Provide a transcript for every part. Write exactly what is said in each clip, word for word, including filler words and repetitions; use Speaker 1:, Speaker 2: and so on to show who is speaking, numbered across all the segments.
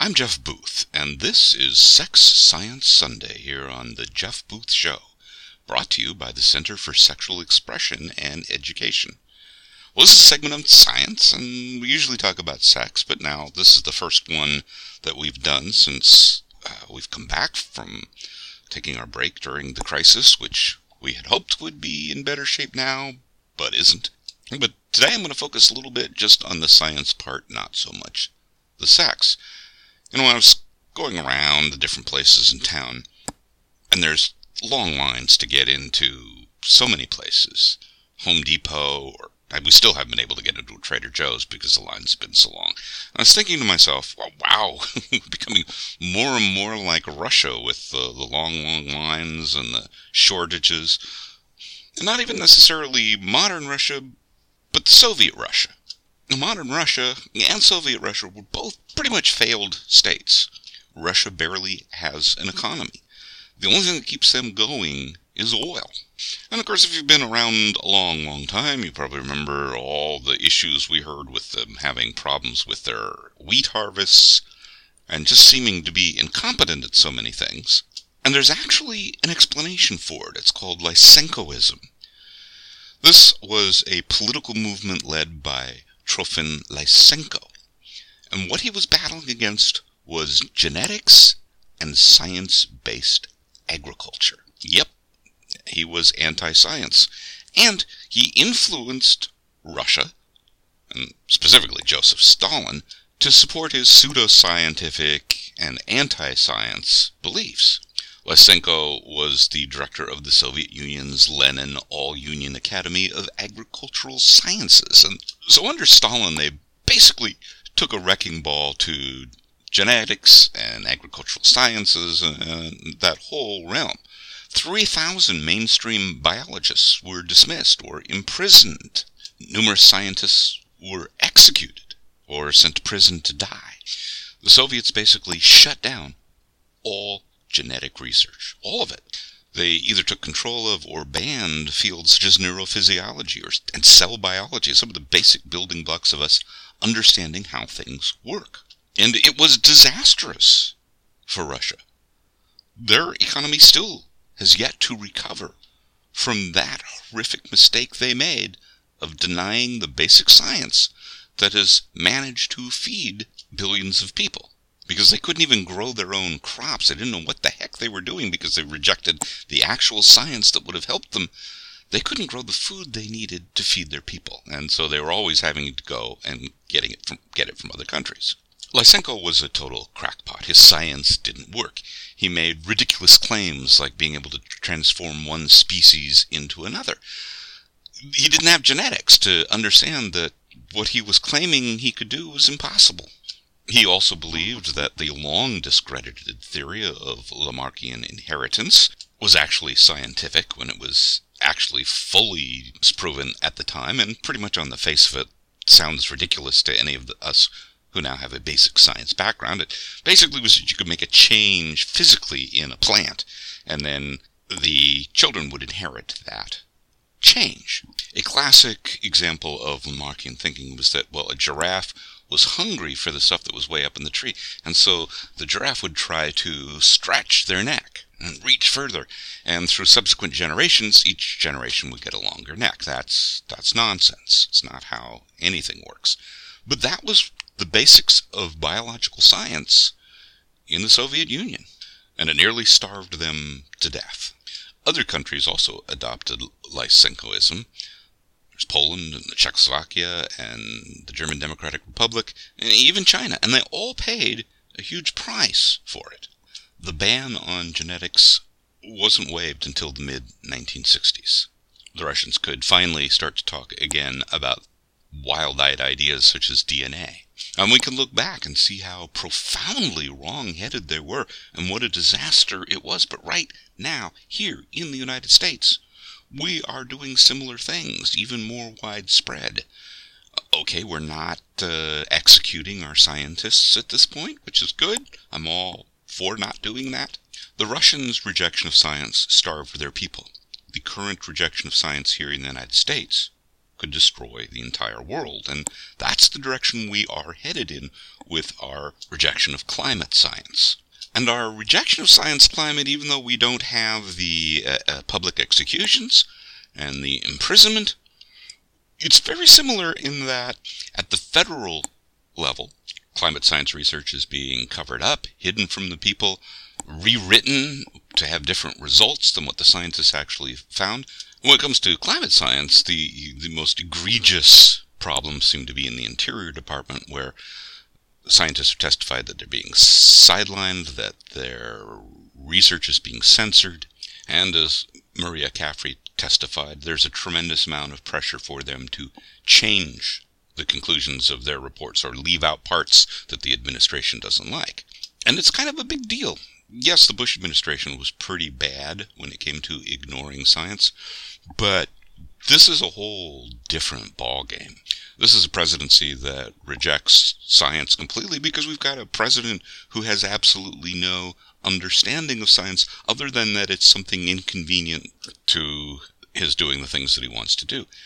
Speaker 1: I'm Jeff Booth, and this is Sex Science Sunday here on The Jeff Booth Show, brought to you by the Center for Sexual Expression and Education. Well, this is a segment of science, and we usually talk about sex, but now this is the first one that we've done since uh, we've come back from taking our break during the crisis, which we had hoped would be in better shape now, but isn't. But today I'm going to focus a little bit just on the science part, not so much the sex. You know, when I was going around the different places in town, and there's long lines to get into so many places, Home Depot, or we still haven't been able to get into a Trader Joe's because the lines have been so long. I was thinking to myself, well, wow, becoming more and more like Russia with the, the long, long lines and the shortages. And not even necessarily modern Russia, but Soviet Russia. Modern Russia and Soviet Russia were both pretty much failed states. Russia barely has an economy. The only thing that keeps them going is oil. And of course, if you've been around a long, long time, you probably remember all the issues we heard with them having problems with their wheat harvests and just seeming to be incompetent at so many things. And there's actually an explanation for it. It's called Lysenkoism. This was a political movement led by Trofim Lysenko. And what he was battling against was genetics and science-based agriculture. Yep, he was anti-science. And he influenced Russia, and specifically Joseph Stalin, to support his pseudoscientific and anti-science beliefs. Lysenko was the director of the Soviet Union's Lenin All-Union Academy of Agricultural Sciences. And so under Stalin, they basically took a wrecking ball to genetics and agricultural sciences and that whole realm. three thousand mainstream biologists were dismissed or imprisoned. Numerous scientists were executed or sent to prison to die. The Soviets basically shut down all genetic research, all of it. They either took control of or banned fields such as neurophysiology or, and cell biology, some of the basic building blocks of us understanding how things work. And it was disastrous for Russia. Their economy still has yet to recover from that horrific mistake they made of denying the basic science that has managed to feed billions of people. Because they couldn't even grow their own crops. They didn't know what the heck they were doing because they rejected the actual science that would have helped them. They couldn't grow the food they needed to feed their people, and so they were always having to go and getting it from, get it from other countries. Lysenko was a total crackpot. His science didn't work. He made ridiculous claims like being able to transform one species into another. He didn't have genetics to understand that what he was claiming he could do was impossible. He also believed that the long discredited theory of Lamarckian inheritance was actually scientific when it was actually fully proven at the time, and pretty much on the face of it sounds ridiculous to any of the, us who now have a basic science background. It basically was that you could make a change physically in a plant, and then the children would inherit that change. A classic example of Lamarckian thinking was that, well, a giraffe was hungry for the stuff that was way up in the tree, and so the giraffe would try to stretch their neck and reach further, and through subsequent generations, each generation would get a longer neck. That's that's nonsense. It's not how anything works. But that was the basics of biological science in the Soviet Union, and it nearly starved them to death. Other countries also adopted Lysenkoism. There's Poland and Czechoslovakia and the German Democratic Republic, and even China, and they all paid a huge price for it. The ban on genetics wasn't waived until the mid nineteen sixties. The Russians could finally start to talk again about wild-eyed ideas such as D N A. And we can look back and see how profoundly wrong-headed they were and what a disaster it was. But right now, here in the United States, we are doing similar things, even more widespread. Okay, we're not uh, executing our scientists at this point, which is good. I'm all for not doing that. The Russians' rejection of science starved their people. The current rejection of science here in the United States could destroy the entire world. And that's the direction we are headed in with our rejection of climate science. And our rejection of science climate, even though we don't have the uh, uh, public executions and the imprisonment, it's very similar in that at the federal level, climate science research is being covered up, hidden from the people, rewritten to have different results than what the scientists actually found. When it comes to climate science, the, the most egregious problems seem to be in the Interior Department, where scientists have testified that they're being sidelined, that their research is being censored, and as Maria Caffrey testified, there's a tremendous amount of pressure for them to change the conclusions of their reports or leave out parts that the administration doesn't like. And it's kind of a big deal. Yes, the Bush administration was pretty bad when it came to ignoring science, but this is a whole different ballgame. This is a presidency that rejects science completely because we've got a president who has absolutely no understanding of science other than that it's something inconvenient to his doing the things that he wants to do.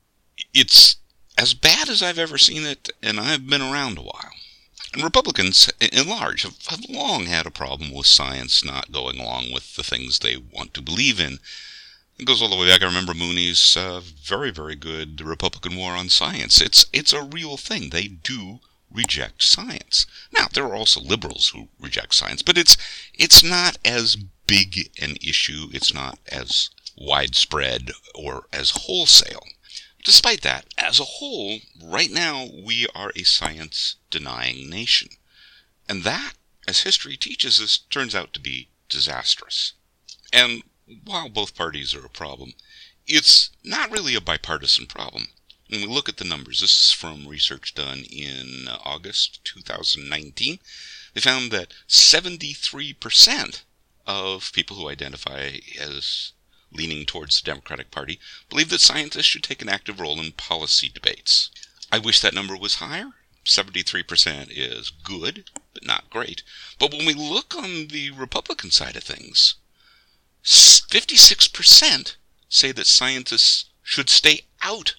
Speaker 1: It's as bad as I've ever seen it, and I've been around a while. And Republicans, in large, have, have long had a problem with science not going along with the things they want to believe in. It goes all the way back. I remember Mooney's uh, very, very good Republican War on Science. It's it's a real thing. They do reject science. Now, there are also liberals who reject science, but it's it's not as big an issue. It's not as widespread or as wholesale. Despite that, as a whole, right now, we are a science-denying nation. And that, as history teaches us, turns out to be disastrous. And while both parties are a problem, it's not really a bipartisan problem. When we look at the numbers, this is from research done in August two thousand nineteen, they found that seventy-three percent of people who identify as leaning towards the Democratic Party believe that scientists should take an active role in policy debates. I wish that number was higher. seventy-three percent is good, but not great. But when we look on the Republican side of things, fifty-six percent say that scientists should stay out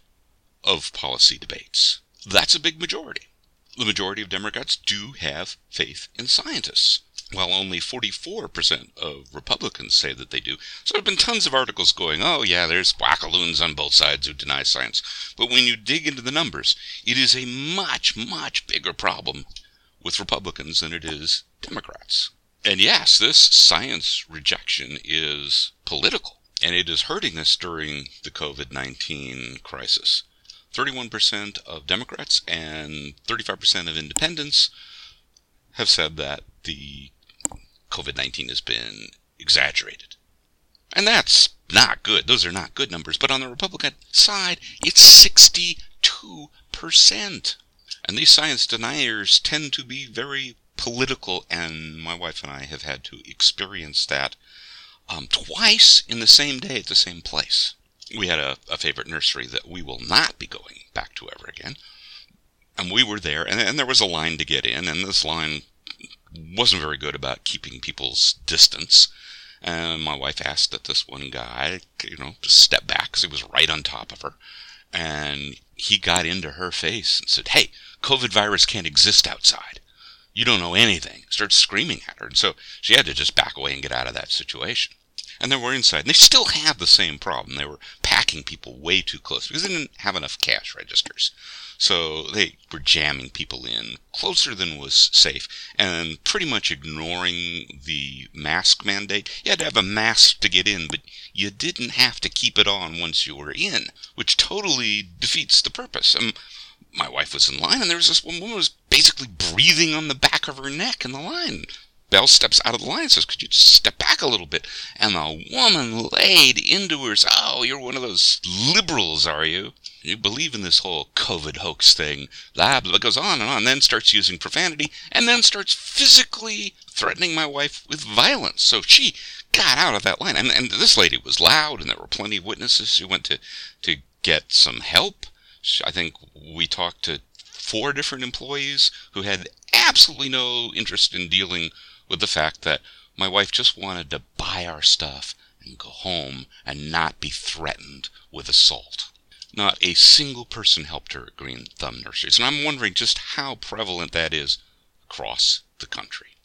Speaker 1: of policy debates. That's a big majority. The majority of Democrats do have faith in scientists, while only forty-four percent of Republicans say that they do. So there have been tons of articles going, oh yeah, there's wackaloons on both sides who deny science. But when you dig into the numbers, it is a much, much bigger problem with Republicans than it is Democrats. And yes, this science rejection is political, and it is hurting us during the covid nineteen crisis. thirty-one percent of Democrats and thirty-five percent of independents have said that the covid nineteen has been exaggerated. And that's not good. Those are not good numbers. But on the Republican side, it's sixty-two percent. And these science deniers tend to be very political, and my wife and I have had to experience that um, twice in the same day at the same place. We had a, a favorite nursery that we will not be going back to ever again. And we were there, and, and there was a line to get in, and this line wasn't very good about keeping people's distance. And my wife asked that this one guy, you know, to step back because he was right on top of her. And he got into her face and said, hey, COVID virus can't exist outside. You don't know anything. Started screaming at her. And so she had to just back away and get out of that situation. And then we're inside. And they still have the same problem. They were packing people way too close because they didn't have enough cash registers. So they were jamming people in closer than was safe and pretty much ignoring the mask mandate. You had to have a mask to get in, but you didn't have to keep it on once you were in, which totally defeats the purpose. And my wife was in line, and there was this one woman who was basically breathing on the back of her neck in the line. Belle steps out of the line and says, could you just step back a little bit? And the woman laid into her, oh, you're one of those liberals, are you? You believe in this whole COVID hoax thing. Blah, blah, goes on and on, then starts using profanity, and then starts physically threatening my wife with violence. So she got out of that line. And, and this lady was loud, and there were plenty of witnesses. She went to, to get some help. I think we talked to four different employees who had absolutely no interest in dealing with the fact that my wife just wanted to buy our stuff and go home and not be threatened with assault. Not a single person helped her at Green Thumb Nurseries, and I'm wondering just how prevalent that is across the country.